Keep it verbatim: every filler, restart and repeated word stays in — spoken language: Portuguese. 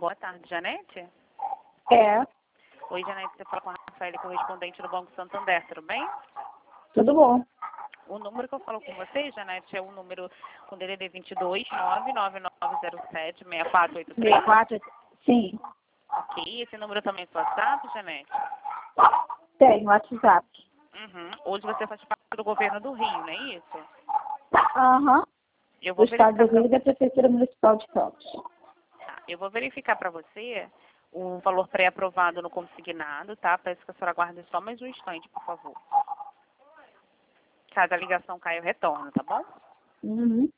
Boa tarde, Janete? É, Oi, Janete, você fala com a Rafaela, correspondente do Banco Santander, tudo bem? tudo bom. O número que eu falo com você, Janete, é o número com D D D vinte e dois, nove nove nove zero sete, seis quatro oito três. sessenta e quatro, sim, Ok, esse número também é seu WhatsApp, Janete? tem WhatsApp. Uhum. Hoje você faz parte do governo do Rio, não é isso? Aham, Eu do vou Estado verificar do pra, Rio e da Prefeitura Municipal de Campos. tá, eu vou verificar para você o valor pré-aprovado no consignado, tá? Peço que a senhora aguarde só mais um instante, por favor. Caso a ligação caia, eu retorno, tá bom? Uhum.